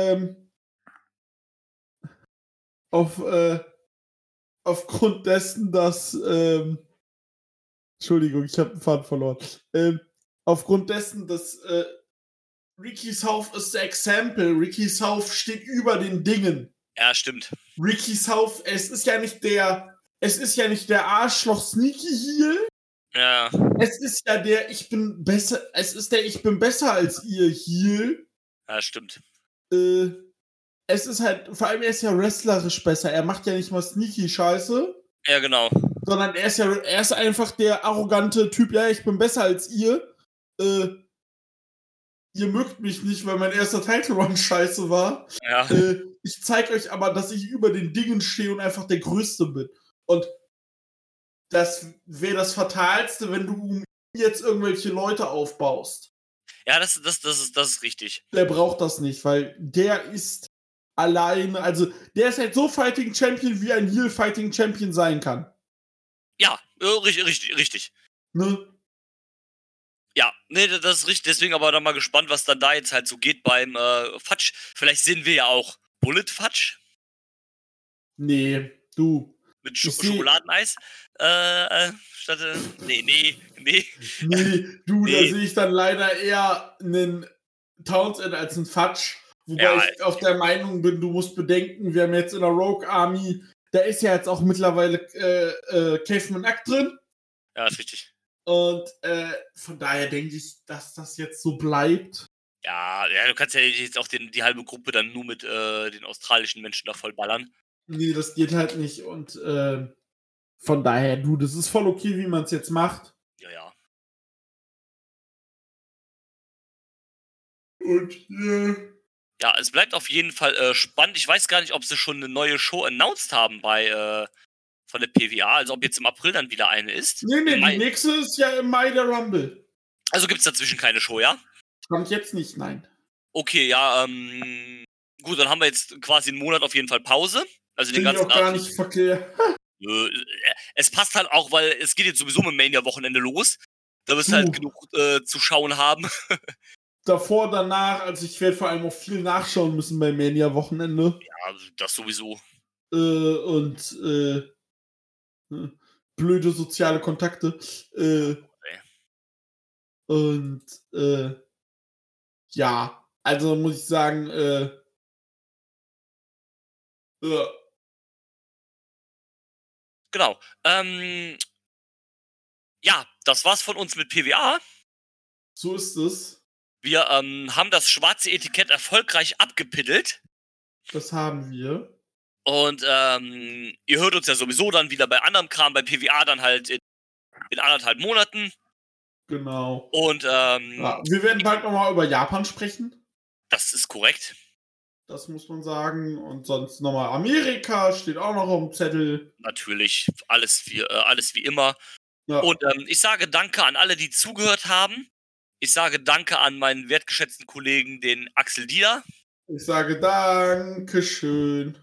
aufgrund dessen, dass, Entschuldigung, ich habe den Faden verloren. Aufgrund dessen, dass Ricky South ist der Exempel. Ricky South steht über den Dingen. Ja, stimmt. Ricky South, es ist ja nicht der Arschloch Sneaky Heel. Ja. Es ist ja der ich bin besser als ihr Heel. Ja, stimmt. Es ist halt, vor allem er ist ja wrestlerisch besser. Er macht ja nicht mal Sneaky Scheiße. Ja, genau. Sondern er ist einfach der arrogante Typ, ja, ich bin besser als ihr. Ihr mögt mich nicht, weil mein erster Title Run scheiße war. Ja. Ich zeig euch aber, dass ich über den Dingen stehe und einfach der Größte bin. Und das wäre das Fatalste, wenn du um jetzt irgendwelche Leute aufbaust. Ja, das ist richtig. Der braucht das nicht, weil der ist alleine, also der ist halt so Fighting Champion, wie ein Heel Fighting Champion sein kann. Ja, richtig. Ne? Ja, nee, das ist richtig. Deswegen aber dann mal gespannt, was dann da jetzt halt so geht beim Fudge. Vielleicht sehen wir ja auch Bullet Fudge. Nee, du. Mit Schokoladeneis. Statt. Nee. Nee, du, da sehe ich dann leider eher einen Townsend als einen Fudge. Wobei ich auch der Meinung bin, du musst bedenken, wir haben jetzt in der Rogue Army, da ist ja jetzt auch mittlerweile Caveman Act drin. Ja, ist richtig. Und von daher denke ich, dass das jetzt so bleibt. Ja, du kannst ja jetzt auch die halbe Gruppe dann nur mit den australischen Menschen da voll ballern. Nee, das geht halt nicht. Und von daher, du, das ist voll okay, wie man es jetzt macht. Ja. Und ja, es bleibt auf jeden Fall spannend. Ich weiß gar nicht, ob sie schon eine neue Show announced haben von der PWA, also ob jetzt im April dann wieder eine ist. Nee, die nächste ist ja im Mai der Rumble. Also gibt es dazwischen keine Show, ja? Kommt jetzt nicht, nein. Okay, ja, gut, dann haben wir jetzt quasi einen Monat auf jeden Fall Pause. Also den ganzen Tag. Gar nicht verkehrt. Es passt halt auch, weil es geht jetzt sowieso mit Mania-Wochenende los. Da wirst du halt genug zu schauen haben. Davor, danach, also ich werde vor allem auch viel nachschauen müssen bei Mania-Wochenende. Ja, das sowieso. Blöde soziale Kontakte. Ja, also muss ich sagen, Genau. Ja, das war's von uns mit PWA. So ist es. Wir haben das schwarze Etikett erfolgreich abgepiddelt. Das haben wir. Und ihr hört uns ja sowieso dann wieder bei anderem Kram, bei PWA dann halt in 1,5 Monaten. Genau. Und wir werden bald nochmal über Japan sprechen. Das ist korrekt. Das muss man sagen. Und sonst nochmal Amerika steht auch noch auf dem Zettel. Natürlich, alles wie immer. Ja. Und ich sage danke an alle, die zugehört haben. Ich sage danke an meinen wertgeschätzten Kollegen, den Axel Dieter. Ich sage Dankeschön.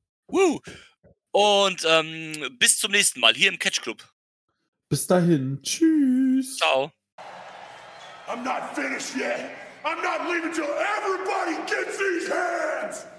Und bis zum nächsten Mal hier im Catch Club. Bis dahin. Tschüss. Ciao. I'm not finished yet. I'm not leaving till everybody gets these hands.